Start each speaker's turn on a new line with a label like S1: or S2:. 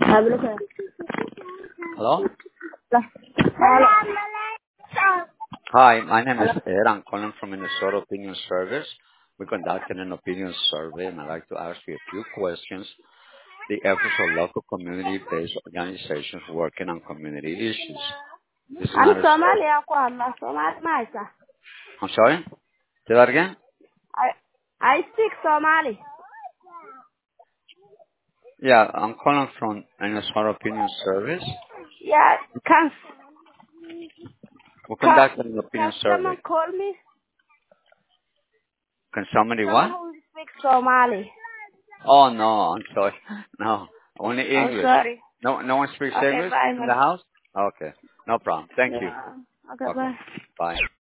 S1: Hablo que...
S2: Hello?
S1: Hello.
S2: Hi, my name is
S1: Hello.
S2: Ed. I'm calling from Minnesota Opinion Service. We conducted an opinion survey, and I'd like to ask you a few questions. The efforts of local community-based organizations working on community issues. This is
S1: I'm
S2: not a
S1: Somali.
S2: survey.
S1: I'm Somali. Maisa.
S2: I'm sorry? Say that again?
S1: I speak Somali.
S2: Yeah, I'm calling from Minnesota Opinion Service.
S1: Yeah.
S2: We
S1: Can
S2: conducted an opinion
S1: can someone
S2: survey.
S1: call me?
S2: Can somebody
S1: Someone
S2: what?
S1: who speaks Somali.
S2: Oh, no, I'm sorry. No, only
S1: Oh,
S2: English.
S1: sorry.
S2: No one speaks
S1: Okay,
S2: English
S1: bye,
S2: in the
S1: man.
S2: house? Okay, no problem. Thank you.
S1: Yeah. Okay,
S2: Okay,
S1: bye.
S2: bye.